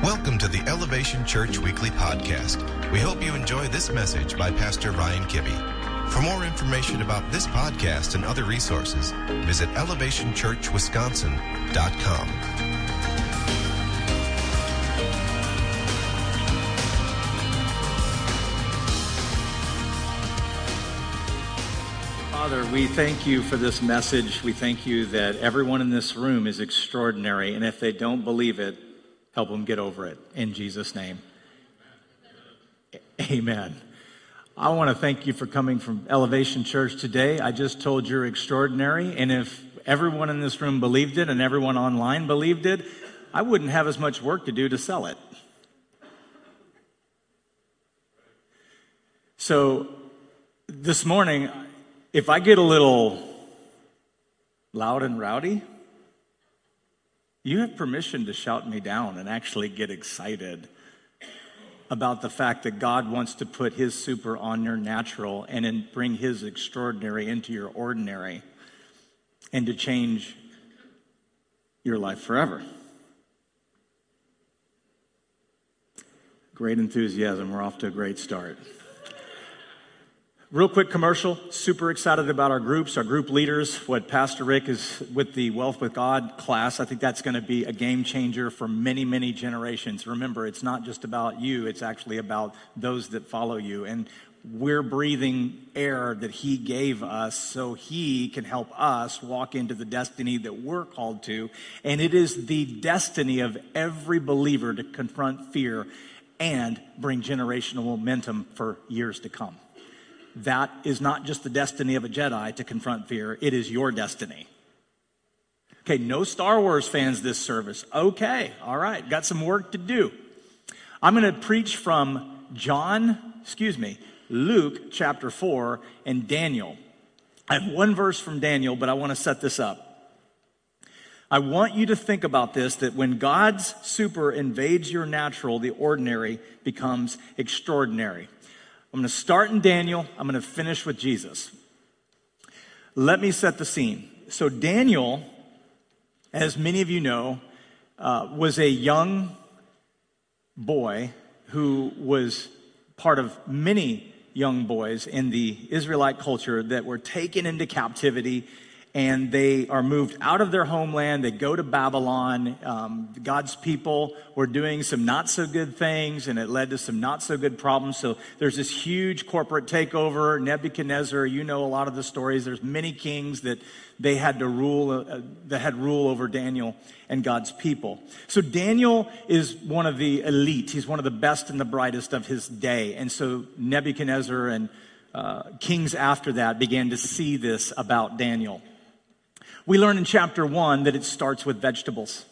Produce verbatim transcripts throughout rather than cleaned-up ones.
Welcome to the Elevation Church Weekly Podcast. We hope you enjoy this message by Pastor Ryan Kibbe. For more information about this podcast and other resources, visit elevation church wisconsin dot com. Father, we thank you for this message. We thank you that everyone in this room is extraordinary, and if they don't believe it, help them get over it. In Jesus' name, amen. I want to thank you for coming from Elevation Church today. I just told you're extraordinary, and if everyone in this room believed it and everyone online believed it, I wouldn't have as much work to do to sell it. So this morning, if I get a little loud and rowdy, you have permission to shout me down and actually get excited about the fact that God wants to put his super on your natural and then bring his extraordinary into your ordinary and to change your life forever. Great enthusiasm. We're off to a great start. Real quick commercial, super excited about our groups, our group leaders, what Pastor Rick is with the Wealth with God class. I think that's going to be a game changer for many, many generations. Remember, it's not just about you, it's actually about those that follow you. And we're breathing air that he gave us so he can help us walk into the destiny that we're called to. And it is the destiny of every believer to confront fear and bring generational momentum for years to come. That is not just the destiny of a Jedi to confront fear. It is your destiny. Okay, no Star Wars fans this service. Okay, all right, got some work to do. I'm going to preach from John, excuse me, Luke chapter four and Daniel. I have one verse from Daniel, but I want to set this up. I want you to think about this, that when God's super invades your natural, the ordinary becomes extraordinary. I'm going to start in Daniel. I'm going to finish with Jesus. Let me set the scene. So Daniel, as many of you know, uh, was a young boy who was part of many young boys in the Israelite culture that were taken into captivity, and they are moved out of their homeland. They go to Babylon. Um, God's people were doing some not so good things, and it led to some not so good problems. So there's this huge corporate takeover. Nebuchadnezzar, you know a lot of the stories. There's many kings that they had to rule, uh, that had rule over Daniel and God's people. So Daniel is one of the elite. He's one of the best and the brightest of his day. And so Nebuchadnezzar and uh, kings after that began to see this about Daniel. We learn in chapter one that it starts with vegetables.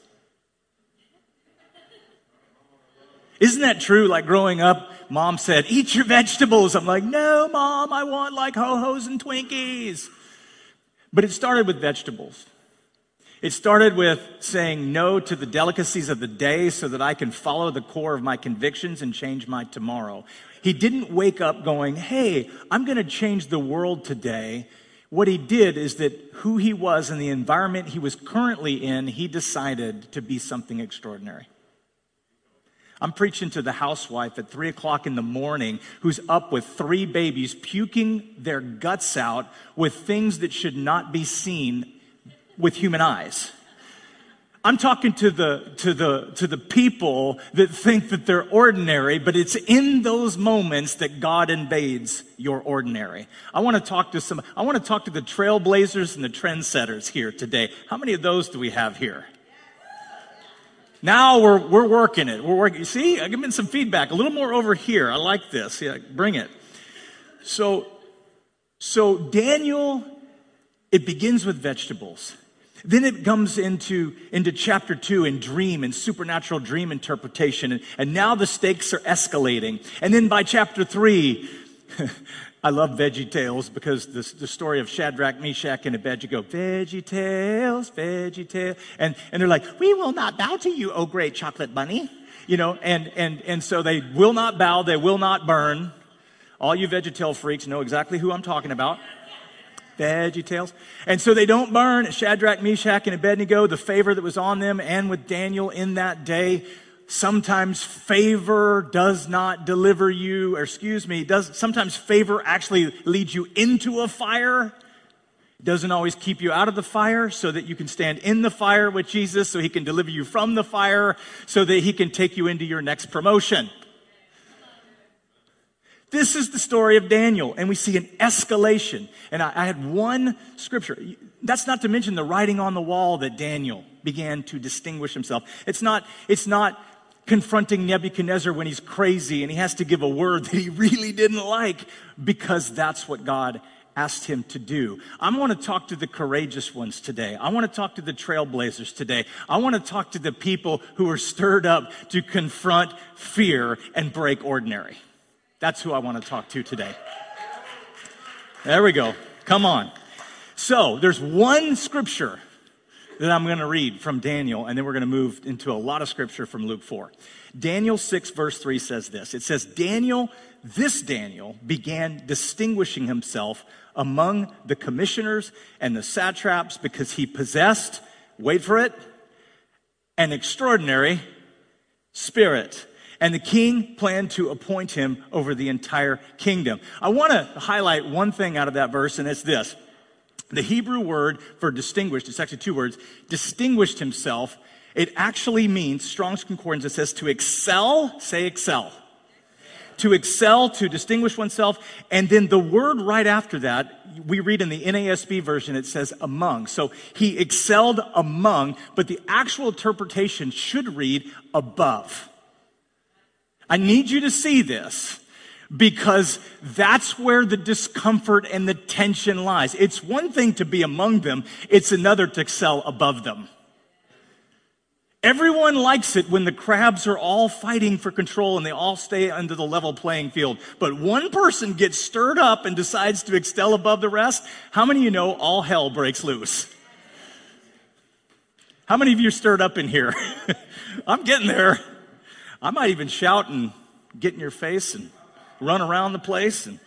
Isn't that true? Like growing up, mom said, eat your vegetables. I'm like, no, mom, I want like Ho-Hos and Twinkies. But it started with vegetables. It started with saying no to the delicacies of the day so that I can follow the core of my convictions and change my tomorrow. He didn't wake up going, hey, I'm going to change the world today. What he did is that who he was and the environment he was currently in, he decided to be something extraordinary. I'm preaching to the housewife at three o'clock in the morning who's up with three babies puking their guts out with things that should not be seen with human eyes. I'm talking to the to the to the people that think that they're ordinary, but it's in those moments that God invades your ordinary. I want to talk to some I want to talk to the trailblazers and the trendsetters here today. How many of those do we have here? Now we're we're working it. We're working. See, I'm giving some feedback. A little more over here. I like this. Yeah, bring it. So so Daniel, it begins with vegetables. Then it comes into, into chapter two in dream and supernatural dream interpretation. And, and now the stakes are escalating. And then by chapter three, I love Veggie Tales because the, the story of Shadrach, Meshach, and Abednego, Veggie Tales, Veggie Tales. And, and they're like, we will not bow to you, oh great chocolate bunny. You know, and, and, and so they will not bow, they will not burn. All you VeggieTale freaks know exactly who I'm talking about. VeggieTales. And so they don't burn. Shadrach, Meshach, and Abednego, the favor that was on them and with Daniel in that day, sometimes favor does not deliver you, or excuse me, does sometimes favor actually leads you into a fire. It doesn't always keep you out of the fire so that you can stand in the fire with Jesus, so he can deliver you from the fire, so that he can take you into your next promotion. This is the story of Daniel, and we see an escalation. And I, I had one scripture. That's not to mention the writing on the wall that Daniel began to distinguish himself. It's not, it's not confronting Nebuchadnezzar when he's crazy and he has to give a word that he really didn't like, because that's what God asked him to do. I want to talk to the courageous ones today. I want to talk to the trailblazers today. I want to talk to the people who are stirred up to confront fear and break ordinary. That's who I want to talk to today. There we go. Come on. So there's one scripture that I'm going to read from Daniel, and then we're going to move into a lot of scripture from Luke four. Daniel six verse three says this. It says, Daniel, this Daniel began distinguishing himself among the commissioners and the satraps because he possessed, wait for it, an extraordinary spirit. And the king planned to appoint him over the entire kingdom. I want to highlight one thing out of that verse, and it's this. The Hebrew word for distinguished, it's actually two words, distinguished himself. It actually means, Strong's Concordance, it says to excel, say excel. To excel, to distinguish oneself. And then the word right after that, we read in the N A S B version, it says among. So he excelled among, but the actual interpretation should read above. I need you to see this, because that's where the discomfort and the tension lies. It's one thing to be among them. It's another to excel above them. Everyone likes it when the crabs are all fighting for control and they all stay under the level playing field. But one person gets stirred up and decides to excel above the rest. How many of you know all hell breaks loose? How many of you are stirred up in here? I'm getting there. I might even shout and get in your face and run around the place. And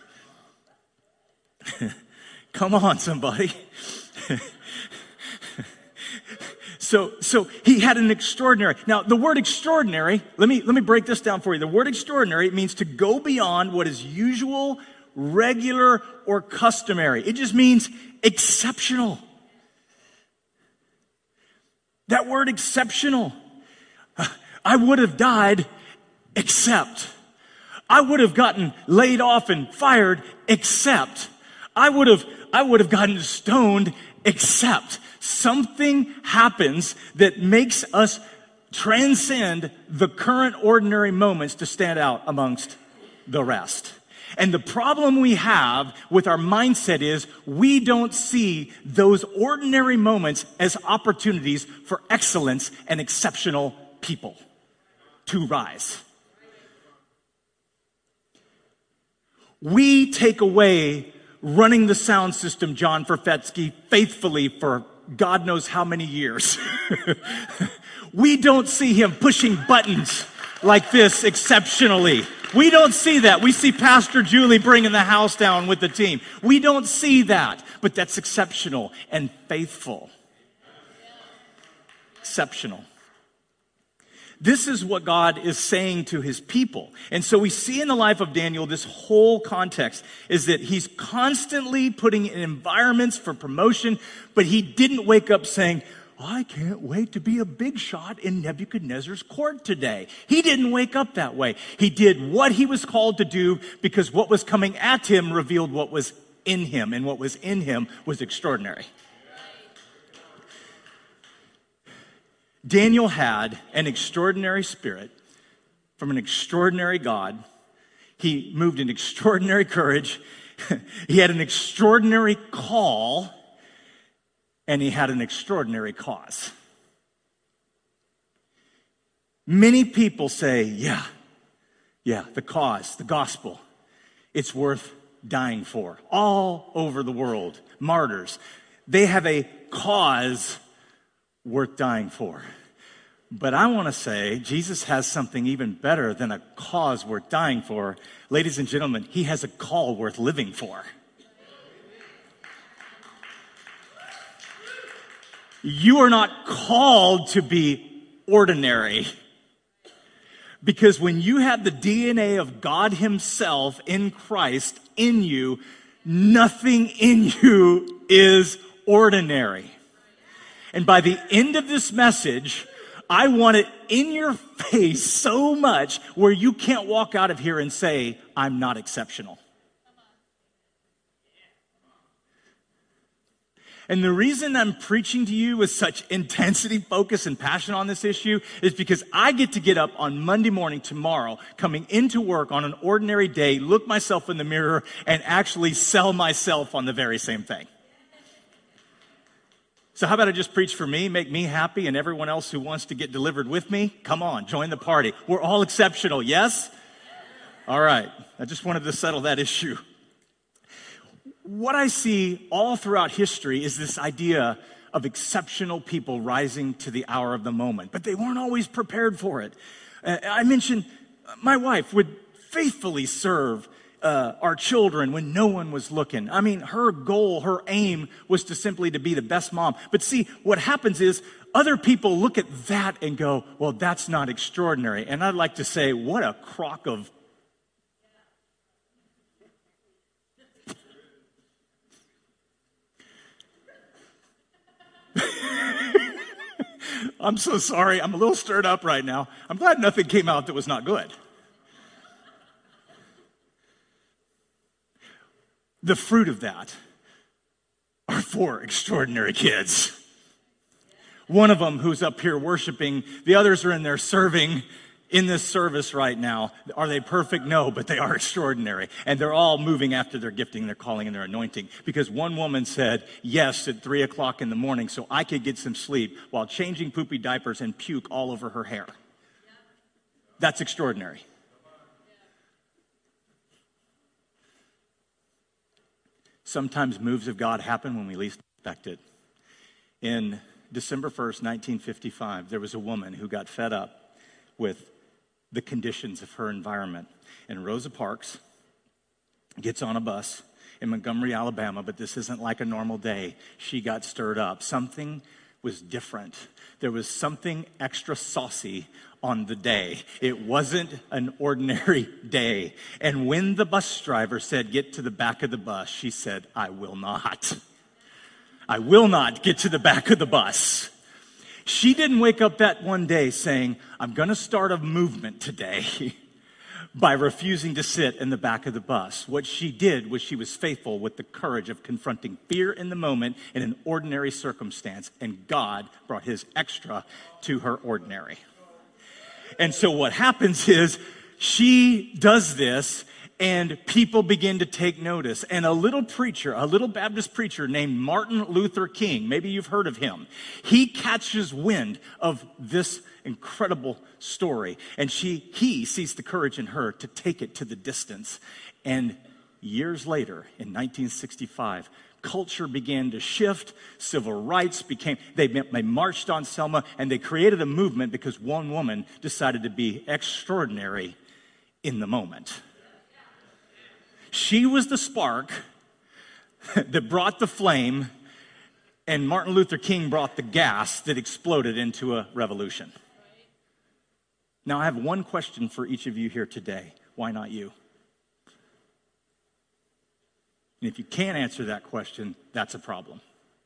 come on, somebody. so, so he had an extraordinary. Now, the word extraordinary, let me, let me break this down for you. The word extraordinary, it means to go beyond what is usual, regular, or customary. It just means exceptional. That word exceptional. I would have died, except. I would have gotten laid off and fired, except. I would have, I would have gotten stoned, except. Something happens that makes us transcend the current ordinary moments to stand out amongst the rest. And the problem we have with our mindset is we don't see those ordinary moments as opportunities for excellence and exceptional people to rise. We take away running the sound system, John Ferfetsky, faithfully for God knows how many years. We don't see him pushing buttons like this exceptionally. We don't see that. We see Pastor Julie bringing the house down with the team. We don't see that, but that's exceptional and faithful. Exceptional. This is what God is saying to his people. And so we see in the life of Daniel, this whole context is that he's constantly putting in environments for promotion, but he didn't wake up saying, I can't wait to be a big shot in Nebuchadnezzar's court today. He didn't wake up that way. He did what he was called to do because what was coming at him revealed what was in him, and what was in him was extraordinary. Daniel had an extraordinary spirit from an extraordinary God. He moved in extraordinary courage. He had an extraordinary call, and he had an extraordinary cause. Many people say, yeah, yeah, the cause, the gospel, it's worth dying for. All over the world, martyrs, they have a cause worth dying for. But I want to say Jesus has something even better than a cause worth dying for. Ladies and gentlemen, he has a call worth living for. You are not called to be ordinary. Because when you have the D N A of God himself in Christ in you, nothing in you is ordinary. And by the end of this message, I want it in your face so much where you can't walk out of here and say, I'm not exceptional. And the reason I'm preaching to you with such intensity, focus, and passion on this issue is because I get to get up on Monday morning tomorrow, coming into work on an ordinary day, look myself in the mirror, and actually sell myself on the very same thing. So how about I just preach for me, make me happy, and everyone else who wants to get delivered with me, come on, join the party. We're all exceptional, yes? All right, I just wanted to settle that issue. What I see all throughout history is this idea of exceptional people rising to the hour of the moment, but they weren't always prepared for it. Uh, I mentioned my wife would faithfully serve uh, our children when no one was looking. I mean, her goal, her aim was to simply to be the best mom. But see, what happens is other people look at that and go, well, that's not extraordinary. And I'd like to say, what a crock of I'm so sorry. I'm a little stirred up right now. I'm glad nothing came out that was not good. The fruit of that are four extraordinary kids. One of them who's up here worshiping. The others are in there serving in this service right now. Are they perfect? No, but they are extraordinary. And they're all moving after their gifting, their calling, and their anointing. Because one woman said yes at three o'clock in the morning so I could get some sleep while changing poopy diapers and puke all over her hair. That's extraordinary. Sometimes moves of God happen when we least expect it. In December first, nineteen fifty-five, there was a woman who got fed up with the conditions of her environment. And Rosa Parks gets on a bus in Montgomery, Alabama, but this isn't like a normal day. She got stirred up. Something was different. There was something extra saucy on the day. It wasn't an ordinary day. And when the bus driver said, get to the back of the bus, she said, I will not. I will not get to the back of the bus. She didn't wake up that one day saying, I'm going to start a movement today by refusing to sit in the back of the bus. What she did was she was faithful with the courage of confronting fear in the moment in an ordinary circumstance, and God brought his extra to her ordinary. And so what happens is she does this, and people begin to take notice. And a little preacher, a little Baptist preacher named Martin Luther King, maybe you've heard of him, he catches wind of this incredible story. And she, he sees the courage in her to take it to the distance. And years later, in nineteen sixty-five, culture began to shift. Civil rights became, they, they marched on Selma, and they created a movement because one woman decided to be extraordinary in the moment. She was the spark that brought the flame, and Martin Luther King brought the gas that exploded into a revolution. Now, I have one question for each of you here today. Why not you? And if you can't answer that question, that's a problem.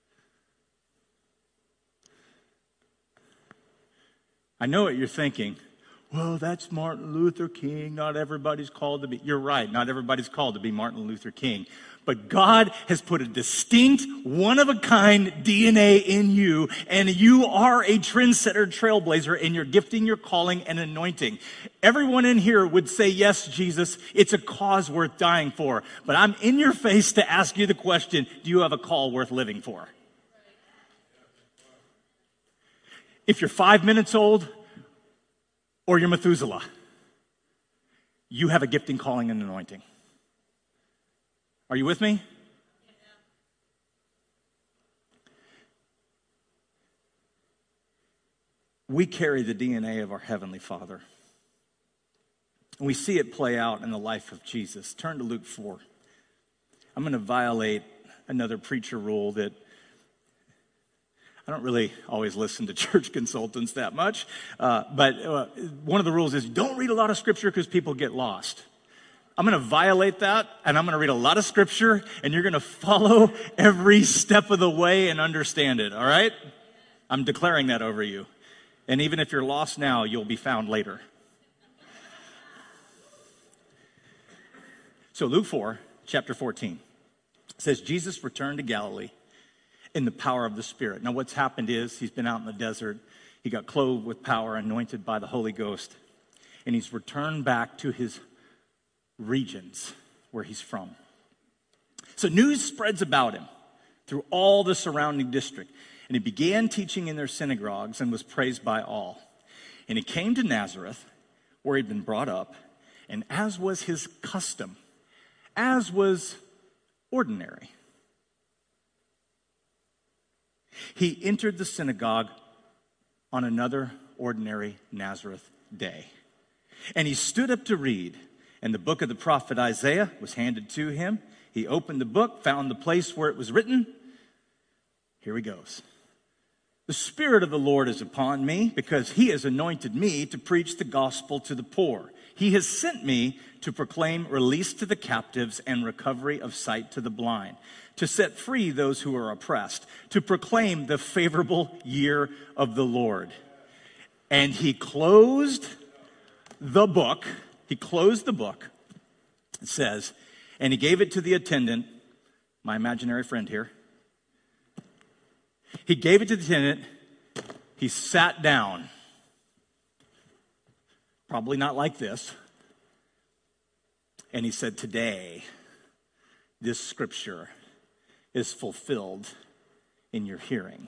I know what you're thinking. Well, that's Martin Luther King. Not everybody's called to be. You're right. Not everybody's called to be Martin Luther King. But God has put a distinct, one-of-a-kind D N A in you, and you are a trendsetter, trailblazer in your gifting, your calling, and anointing. Everyone in here would say, yes, Jesus, it's a cause worth dying for. But I'm in your face to ask you the question, do you have a call worth living for? If you're five minutes old, or you're Methuselah, you have a gifting, calling, and anointing. Are you with me? We carry the D N A of our Heavenly Father. And we see it play out in the life of Jesus. Turn to Luke four. I'm going to violate another preacher rule that I don't really always listen to church consultants that much, uh, but uh, one of the rules is don't read a lot of scripture because people get lost. I'm going to violate that, and I'm going to read a lot of scripture, and you're going to follow every step of the way and understand it, all right? I'm declaring that over you. And even if you're lost now, you'll be found later. So Luke four, chapter fourteen, says, Jesus returned to Galilee in the power of the Spirit. Now what's happened is he's been out in the desert. He got clothed with power, anointed by the Holy Ghost. And he's returned back to his regions where he's from. So news spreads about him through all the surrounding district. And he began teaching in their synagogues and was praised by all. And he came to Nazareth, where he'd been brought up, and as was his custom, as was ordinary, he entered the synagogue on another ordinary Nazareth day. And he stood up to read, and the book of the prophet Isaiah was handed to him. He opened the book, found the place where it was written. Here he goes. The Spirit of the Lord is upon me because he has anointed me to preach the gospel to the poor. He has sent me to proclaim release to the captives and recovery of sight to the blind, to set free those who are oppressed, to proclaim the favorable year of the Lord. And he closed the book. He closed the book. It says, and he gave it to the attendant, my imaginary friend here. He gave it to the attendant. He sat down. Probably not like this. And he said, today, this scripture is fulfilled in your hearing.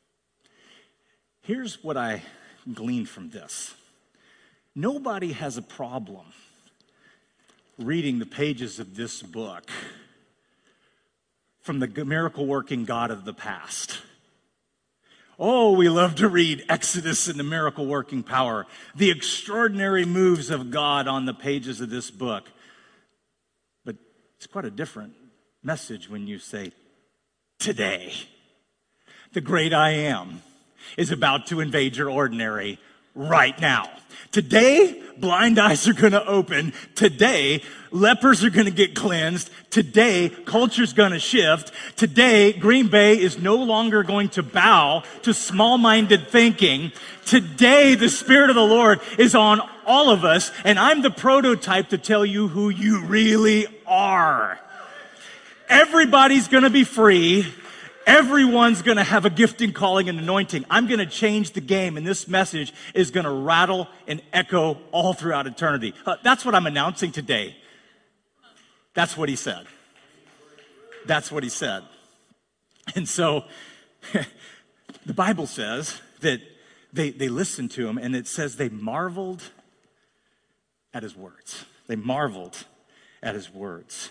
Here's what I gleaned from this. Nobody has a problem reading the pages of this book from the miracle-working God of the past. Oh, we love to read Exodus and the miracle-working power, the extraordinary moves of God on the pages of this book. But it's quite a different message when you say, today, the great I am is about to invade your ordinary right now. Today, blind eyes are going to open. Today, lepers are going to get cleansed. Today, culture's going to shift. Today, Green Bay is no longer going to bow to small-minded thinking. Today, the Spirit of the Lord is on all of us, and I'm the prototype to tell you who you really are. Everybody's going to be free. Everyone's going to have a gifting, calling, and anointing. I'm going to change the game, and this message is going to rattle and echo all throughout eternity. Uh, that's what I'm announcing today. That's what he said. That's what he said. And so the Bible says that they, they listened to him, and it says they marveled at his words. They marveled at his words.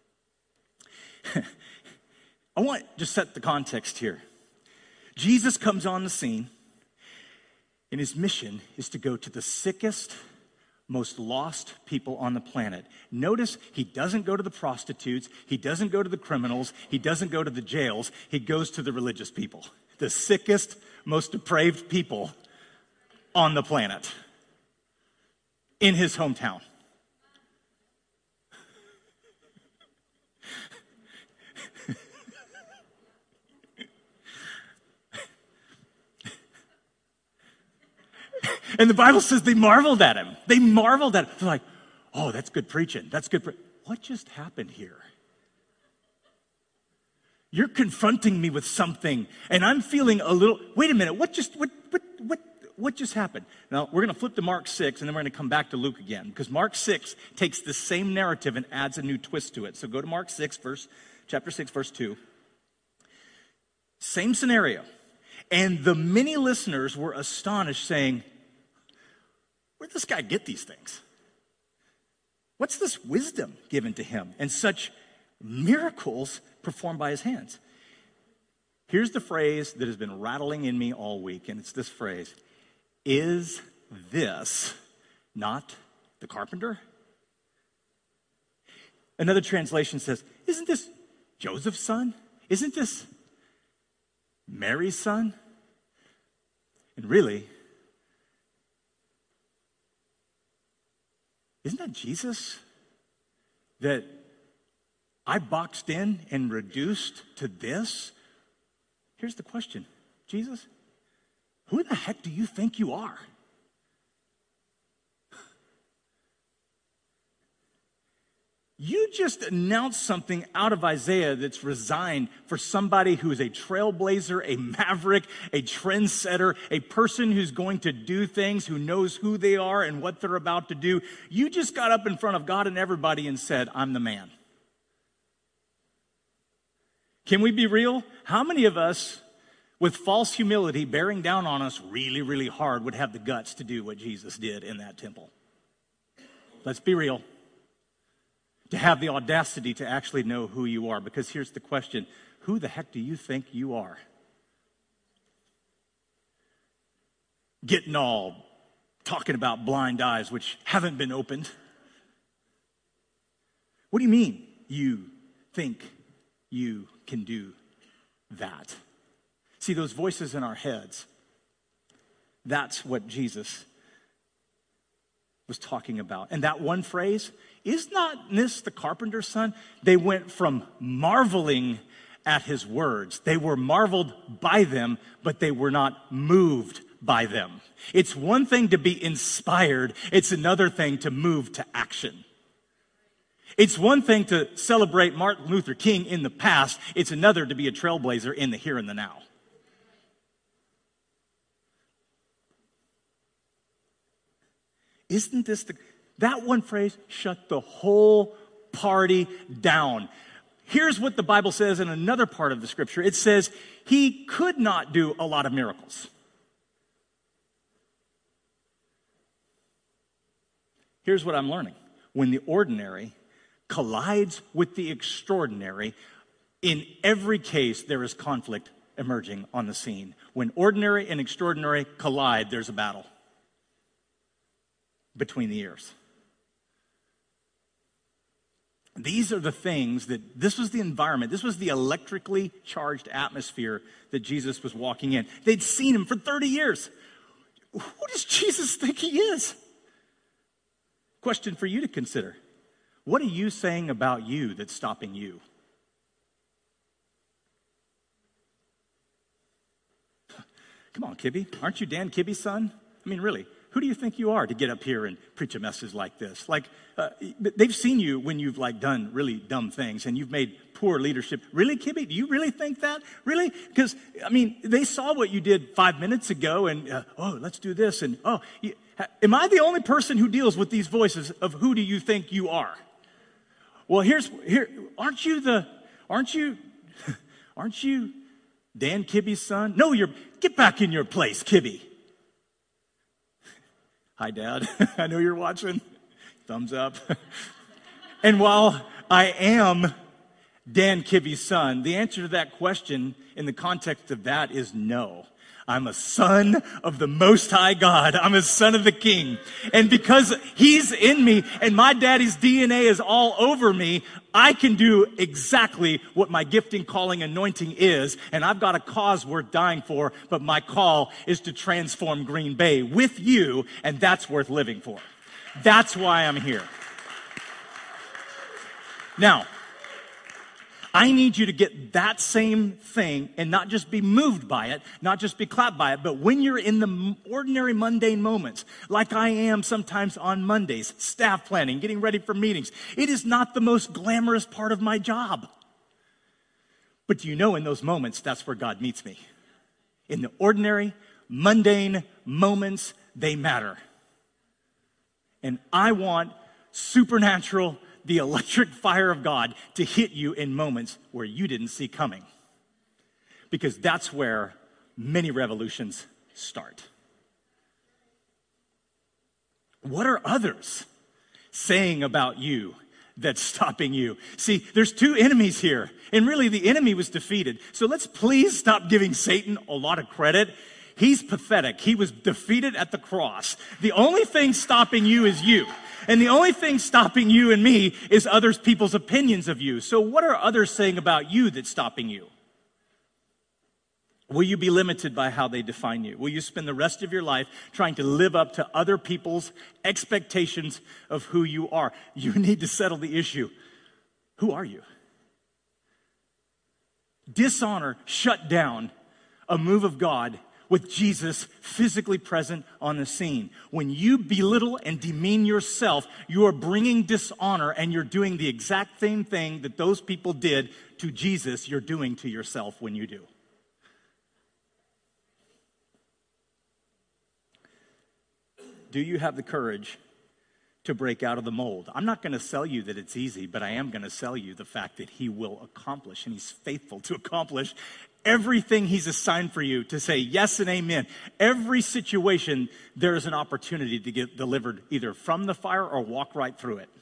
I want to just set the context here. Jesus comes on the scene, and his mission is to go to the sickest, most lost people on the planet. Notice he doesn't go to the prostitutes. He doesn't go to the criminals. He doesn't go to the jails. He goes to the religious people, the sickest, most depraved people on the planet in his hometown. And the Bible says they marveled at him. They marveled at him. They're like, oh, that's good preaching. That's good. Pre- what just happened here? You're confronting me with something, and I'm feeling a little, wait a minute, what just, what, what, what, what just happened? Now, we're going to flip to Mark six, and then we're going to come back to Luke again, because Mark six takes the same narrative and adds a new twist to it. So go to Mark six, verse, chapter six, verse two. Same scenario. And the many listeners were astonished, saying, where'd this guy get these things? What's this wisdom given to him and such miracles performed by his hands? Here's the phrase that has been rattling in me all week, and it's this phrase: is this not the carpenter? Another translation says, isn't this Joseph's son? Isn't this Mary's son? really, isn't that Jesus that I boxed in and reduced to this? Here's the question, Jesus, who the heck do you think you are? You just announced something out of Isaiah that's resigned for somebody who is a trailblazer, a maverick, a trendsetter, a person who's going to do things, who knows who they are and what they're about to do. You just got up in front of God and everybody and said, I'm the man. Can we be real? How many of us, with false humility bearing down on us really, really hard, would have the guts to do what Jesus did in that temple? Let's be real. To have the audacity to actually know who you are. Because here's the question, who the heck do you think you are? Getting all talking about blind eyes which haven't been opened. What do you mean you think you can do that? See, those voices in our heads, that's what Jesus was talking about. And that one phrase, is not this the carpenter's son? They went from marveling at his words. They were marveled by them, but they were not moved by them. It's one thing to be inspired. It's another thing to move to action. It's one thing to celebrate Martin Luther King in the past. It's another to be a trailblazer in the here and the now. Isn't this the... That one phrase shut the whole party down. Here's what the Bible says in another part of the scripture. It says he could not do a lot of miracles. Here's what I'm learning. When the ordinary collides with the extraordinary, in every case there is conflict emerging on the scene. When ordinary and extraordinary collide, there's a battle between the ears. These are the things that, this was the environment, this was the electrically charged atmosphere that Jesus was walking in. They'd seen him for thirty years. Who does Jesus think he is? Question for you to consider. What are you saying about you that's stopping you? Come on, Kibby. Aren't you Dan Kibby's son? I mean, really. Who do you think you are to get up here and preach a message like this? Like, uh, they've seen you when you've like done really dumb things and you've made poor leadership. Really, Kibby? Do you really think that? Really? Because, I mean, they saw what you did five minutes ago and, uh, oh, let's do this. And, oh, you, am I the only person who deals with these voices of who do you think you are? Well, here's, here, aren't you the, aren't you, aren't you Dan Kibby's son? No, you're, get back in your place, Kibby. Hi, Dad. I know you're watching. Thumbs up. And while I am Dan Kibby's son, the answer to that question in the context of that is no. I'm a son of the Most High God. I'm a son of the King. And because he's in me and my daddy's D N A is all over me, I can do exactly what my gifting, calling, anointing is. And I've got a cause worth dying for, but my call is to transform Green Bay with you, and that's worth living for. That's why I'm here. Now, I need you to get that same thing and not just be moved by it, not just be clapped by it, but when you're in the ordinary mundane moments, like I am sometimes on Mondays, staff planning, getting ready for meetings, it is not the most glamorous part of my job. But you know in those moments, that's where God meets me. In the ordinary, mundane moments, they matter. And I want supernatural, the electric fire of God to hit you in moments where you didn't see coming. Because that's where many revolutions start. What are others saying about you that's stopping you? See, there's two enemies here, and really the enemy was defeated. So let's please stop giving Satan a lot of credit. He's pathetic. He was defeated at the cross. The only thing stopping you is you. And the only thing stopping you and me is others people's opinions of you. So what are others saying about you that's stopping you? Will you be limited by how they define you? Will you spend the rest of your life trying to live up to other people's expectations of who you are? You need to settle the issue. Who are you? Dishonor shut down a move of God with Jesus physically present on the scene. When you belittle and demean yourself, you are bringing dishonor, and you're doing the exact same thing that those people did to Jesus, you're doing to yourself when you do. Do you have the courage to break out of the mold? I'm not going to sell you that it's easy, but I am going to sell you the fact that he will accomplish, and he's faithful to accomplish everything he's assigned for you to say yes and amen. Every situation, there is an opportunity to get delivered either from the fire or walk right through it.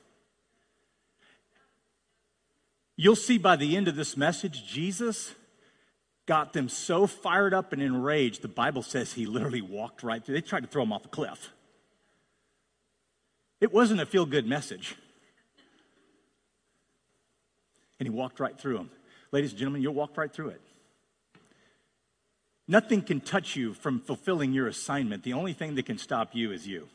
You'll see by the end of this message, Jesus got them so fired up and enraged, the Bible says he literally walked right through. They tried to throw him off a cliff. It wasn't a feel-good message. And he walked right through them. Ladies and gentlemen, you'll walk right through it. Nothing can touch you from fulfilling your assignment. The only thing that can stop you is you.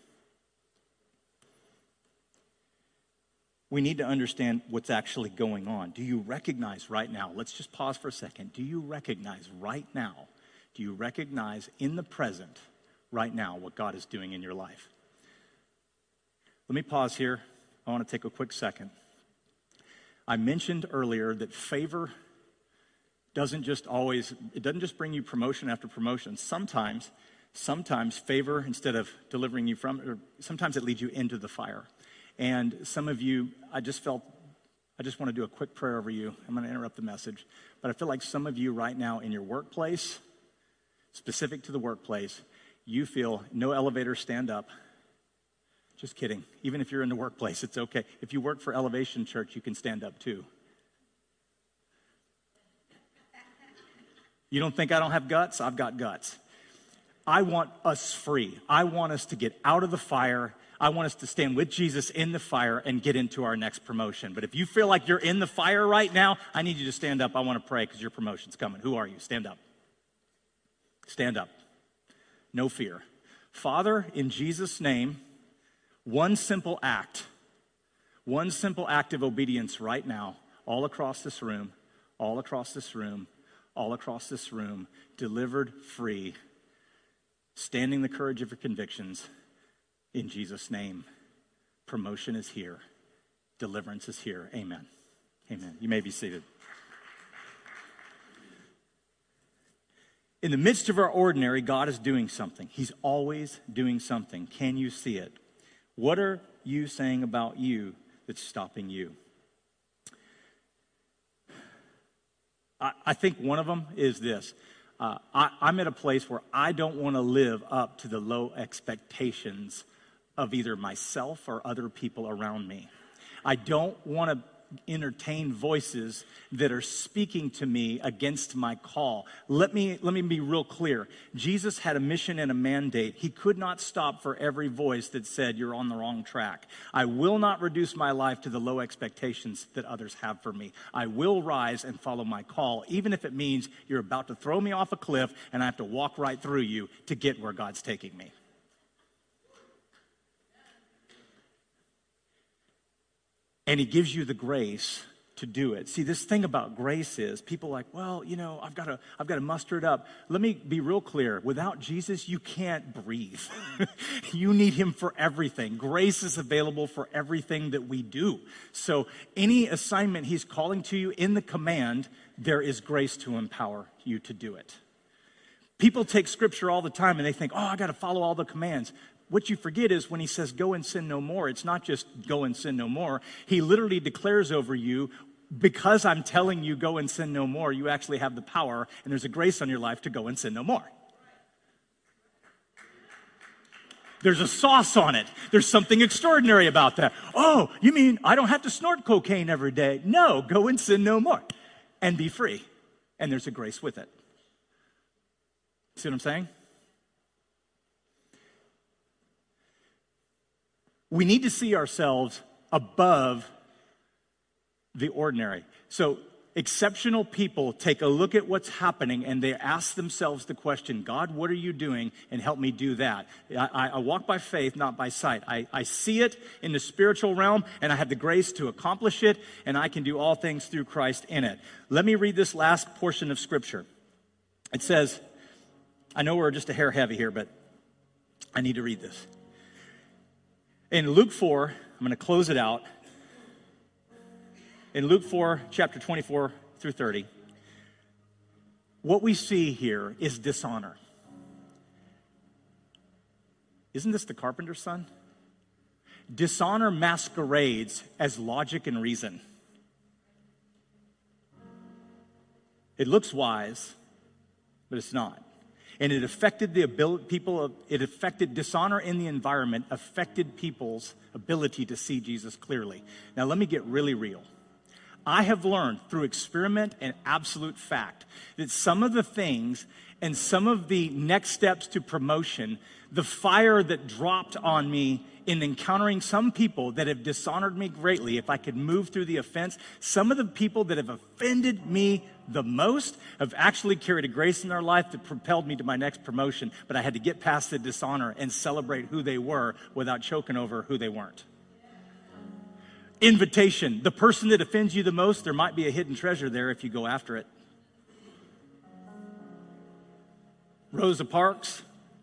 We need to understand what's actually going on. Do you recognize right now? Let's just pause for a second. Do you recognize right now? Do you recognize in the present right now what God is doing in your life? Let me pause here. I want to take a quick second. I mentioned earlier that favor doesn't just always, it doesn't just bring you promotion after promotion. Sometimes, sometimes favor, instead of delivering you from, or sometimes it leads you into the fire. And some of you, I just felt, I just want to do a quick prayer over you. I'm going to interrupt the message. But I feel like some of you right now in your workplace, specific to the workplace, you feel no elevator, stand up. Just kidding. Even if you're in the workplace, it's okay. If you work for Elevation Church, you can stand up too. You don't think I don't have guts? I've got guts. I want us free. I want us to get out of the fire. I want us to stand with Jesus in the fire and get into our next promotion. But if you feel like you're in the fire right now, I need you to stand up. I want to pray because your promotion's coming. Who are you? Stand up. Stand up. No fear. Father, in Jesus' name, one simple act, one simple act of obedience right now, all across this room, all across this room, all across this room, delivered free, standing the courage of your convictions in Jesus' name. Promotion is here. Deliverance is here. Amen. Amen. You may be seated. In the midst of our ordinary, God is doing something. He's always doing something. Can you see it? What are you saying about you that's stopping you? I, I think one of them is this. Uh, I, I'm at a place where I don't want to live up to the low expectations of either myself or other people around me. I don't want to entertain voices that are speaking to me against my call. Let me let me be real clear. Jesus had a mission and a mandate. He could not stop for every voice that said you're on the wrong track. I will not reduce my life to the low expectations that others have for me. I will rise and follow my call, even if it means you're about to throw me off a cliff and I have to walk right through you to get where God's taking me. And he gives you the grace to do it. See, this thing about grace is people are like, well, you know, I've got to I've got to muster it up. Let me be real clear. Without Jesus, you can't breathe. You need him for everything. Grace is available for everything that we do. So any assignment he's calling to you in the command, there is grace to empower you to do it. People take scripture all the time and they think, oh, I got to follow all the commands. What you forget is when he says, go and sin no more, it's not just go and sin no more. He literally declares over you, because I'm telling you go and sin no more, you actually have the power and there's a grace on your life to go and sin no more. There's a sauce on it. There's something extraordinary about that. Oh, you mean I don't have to snort cocaine every day? No, go and sin no more and be free. And there's a grace with it. See what I'm saying? We need to see ourselves above the ordinary. So exceptional people take a look at what's happening and they ask themselves the question, God, what are you doing? And help me do that. I, I walk by faith, not by sight. I, I see it in the spiritual realm and I have the grace to accomplish it, and I can do all things through Christ in it. Let me read this last portion of Scripture. It says, I know we're just a hair heavy here, but I need to read this. In Luke four, I'm going to close it out. In Luke four, chapter twenty-four through thirty, what we see here is dishonor. Isn't this the carpenter's son? Dishonor masquerades as logic and reason. It looks wise, but it's not. And it affected the ability, people, of, it affected dishonor in the environment, affected people's ability to see Jesus clearly. Now, let me get really real. I have learned through experiment and absolute fact that some of the things and some of the next steps to promotion, the fire that dropped on me in encountering some people that have dishonored me greatly, if I could move through the offense, some of the people that have offended me the most have actually carried a grace in their life that propelled me to my next promotion, but I had to get past the dishonor and celebrate who they were without choking over who they weren't. Invitation. The person that offends you the most, there might be a hidden treasure there if you go after it. Rosa Parks,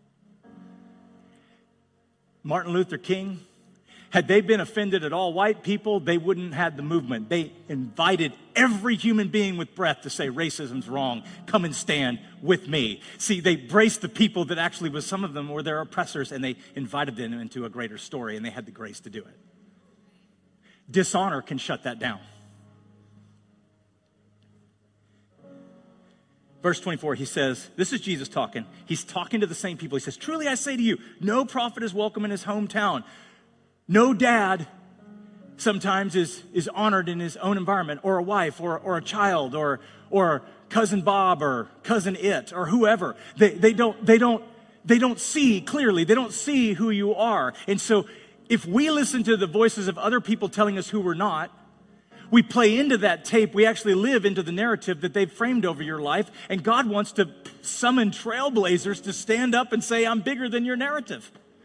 Martin Luther King. Had they been offended at all white people, they wouldn't have had the movement. They invited every human being with breath to say racism's wrong. Come and stand with me. See, they braced the people that actually was, some of them were their oppressors, and they invited them into a greater story, and they had the grace to do it. Dishonor can shut that down. Verse twenty-four, he says, this is Jesus talking. He's talking to the same people. He says, truly I say to you, no prophet is welcome in his hometown. No dad sometimes is, is honored in his own environment, or a wife, or, or a child, or, or cousin Bob, or cousin It, or whoever. They, they don't, they don't, they don't see clearly. They don't see who you are. And so if we listen to the voices of other people telling us who we're not, we play into that tape. We actually live into the narrative that they've framed over your life. And God wants to summon trailblazers to stand up and say, I'm bigger than your narrative.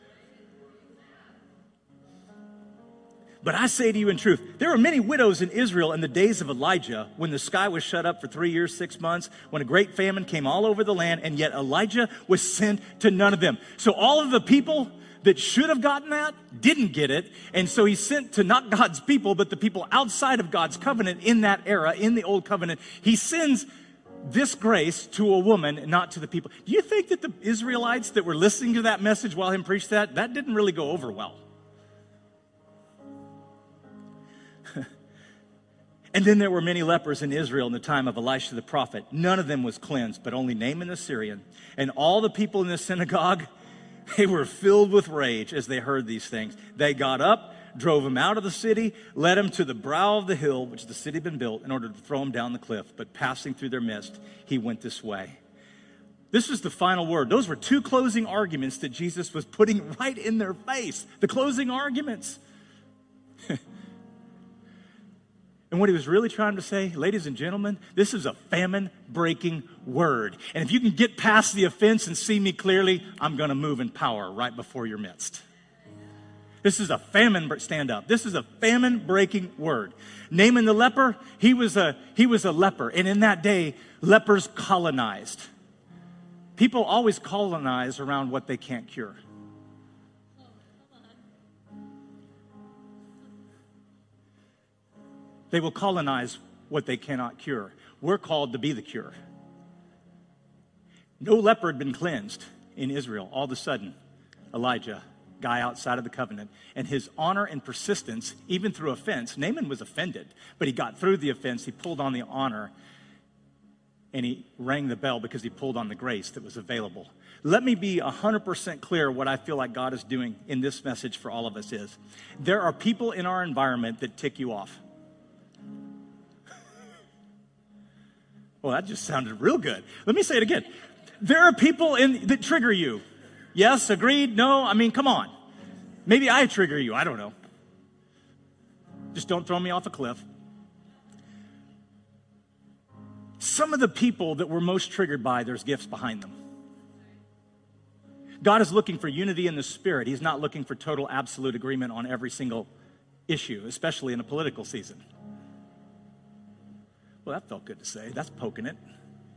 But I say to you in truth, there were many widows in Israel in the days of Elijah, when the sky was shut up for three years, six months, when a great famine came all over the land, and yet Elijah was sent to none of them. So all of the people that should have gotten that didn't get it. And so he's sent to not God's people, but the people outside of God's covenant in that era, in the old covenant. He sends this grace to a woman, not to the people. Do you think that the Israelites that were listening to that message while him preach that, that didn't really go over well? And then there were many lepers in Israel in the time of Elisha the prophet. None of them was cleansed, but only Naaman the Syrian. And all the people in the synagogue, they were filled with rage as they heard these things. They got up, drove him out of the city, led him to the brow of the hill, which the city had been built, in order to throw him down the cliff. But passing through their midst, he went this way. This was the final word. Those were two closing arguments that Jesus was putting right in their face. The closing arguments. And what he was really trying to say, ladies and gentlemen, this is a famine-breaking word. And if you can get past the offense and see me clearly, I'm going to move in power right before your midst. This is a famine, stand up. This is a famine-breaking word. Naaman the leper, he was a, he was a leper. And in that day, lepers colonized. People always colonize around what they can't cure. They will colonize what they cannot cure. We're called to be the cure. No leper had been cleansed in Israel. All of a sudden, Elijah, guy outside of the covenant, and his honor and persistence, even through offense, Naaman was offended, but he got through the offense, he pulled on the honor, and he rang the bell because he pulled on the grace that was available. Let me be one hundred percent clear what I feel like God is doing in this message for all of us is, there are people in our environment that tick you off. Well, that just sounded real good. Let me say it again. There are people in that trigger you. Yes, agreed, no, I mean, come on. Maybe I trigger you, I don't know. Just don't throw me off a cliff. some of the people that we're most triggered by, there's gifts behind them. God is looking for unity in the spirit. He's not looking for total absolute agreement on every single issue, especially in a political season. Well, that felt good to say. That's poking it.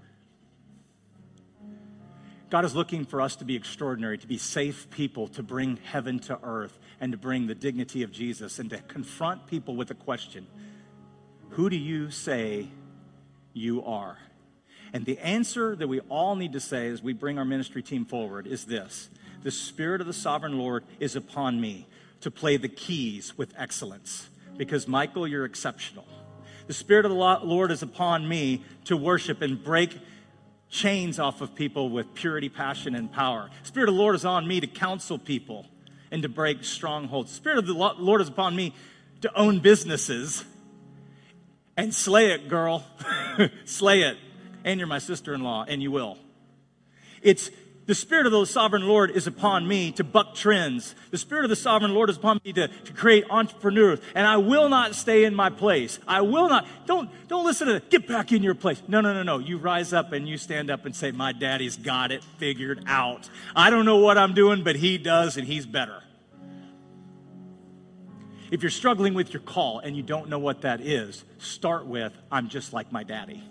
God is looking for us to be extraordinary, to be safe people, to bring heaven to earth, and to bring the dignity of Jesus, and to confront people with a question. Who do you say you are? And the answer that we all need to say as we bring our ministry team forward is this. The Spirit of the Sovereign Lord is upon me to play the keys with excellence. Because, Michael, you're exceptional. The Spirit of the Lord is upon me to worship and break chains off of people with purity, passion, and power. The Spirit of the Lord is on me to counsel people and to break strongholds. The Spirit of the Lord is upon me to own businesses and slay it, girl. Slay it. And you're my sister-in-law, and you will. It's the Spirit of the Sovereign Lord is upon me to buck trends. The Spirit of the Sovereign Lord is upon me to, to create entrepreneurs. And I will not stay in my place. I will not. Don't, don't listen to get back in your place. No, no, no, no. You rise up and you stand up and say, my daddy's got it figured out. I don't know what I'm doing, but he does, and he's better. If you're struggling with your call and you don't know what that is, start with, I'm just like my daddy.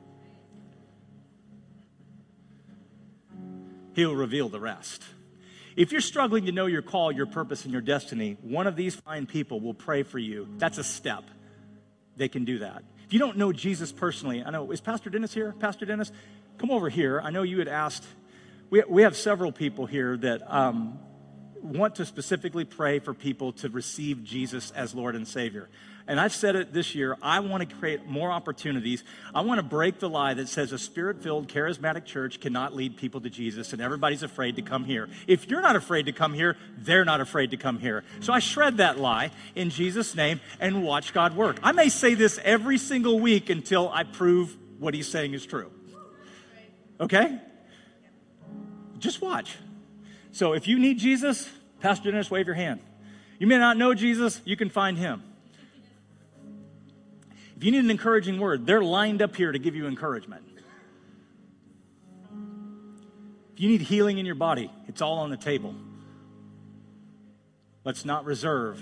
He'll reveal the rest. If you're struggling to know your call, your purpose, and your destiny, one of these fine people will pray for you. That's a step. They can do that. If you don't know Jesus personally, I know, is Pastor Dennis here? Pastor Dennis, come over here. I know you had asked. We, we have several people here that um, want to specifically pray for people to receive Jesus as Lord and Savior. And I've said it this year, I want to create more opportunities. I want to break the lie that says a spirit-filled, charismatic church cannot lead people to Jesus and everybody's afraid to come here. If you're not afraid to come here, they're not afraid to come here. So I shred that lie in Jesus' name and watch God work. I may say this every single week until I prove what he's saying is true. Okay? Just watch. So if you need Jesus, Pastor Dennis, wave your hand. You may not know Jesus, you can find him. If you need an encouraging word, they're lined up here to give you encouragement. If you need healing in your body, it's all on the table. Let's not reserve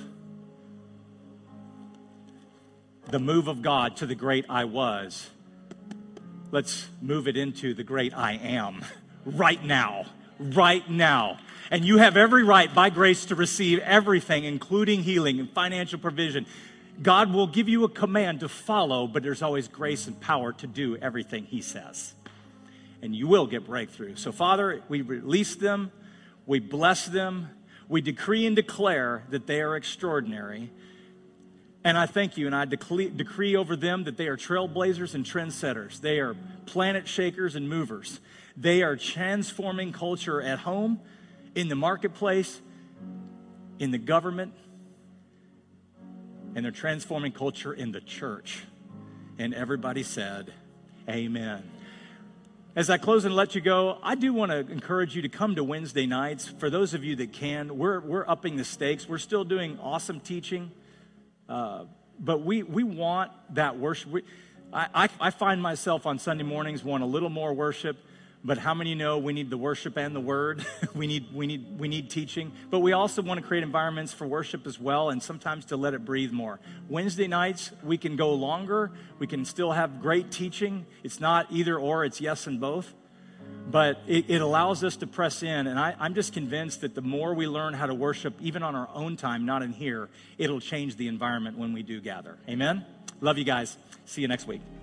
the move of God to the great I was. Let's move it into the great I am right now, right now. And you have every right by grace to receive everything, including healing and financial provision. God will give you a command to follow, but there's always grace and power to do everything he says. And you will get breakthrough. So, Father, we release them, we bless them, we decree and declare that they are extraordinary. And I thank you, and I decree, decree over them that they are trailblazers and trendsetters. They are planet shakers and movers. They are transforming culture at home, in the marketplace, in the government, and they're transforming culture in the church. And everybody said, amen. As I close and let you go, I do want to encourage you to come to Wednesday nights. For those of you that can, we're, we're upping the stakes. We're still doing awesome teaching. Uh, but we, we want that worship. We, I, I, I find myself on Sunday mornings want a little more worship. But how many know we need the worship and the word? we need we need we need teaching. But we also want to create environments for worship as well, and sometimes to let it breathe more. Wednesday nights we can go longer. We can still have great teaching. It's not either or, it's yes and both. But it, it allows us to press in, and I, I'm just convinced that the more we learn how to worship, even on our own time, not in here, it'll change the environment when we do gather. Amen? Love you guys. See you next week.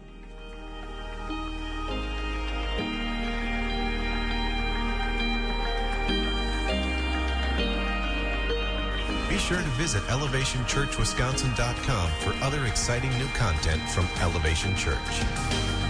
Be sure to visit elevation church wisconsin dot com for other exciting new content from Elevation Church.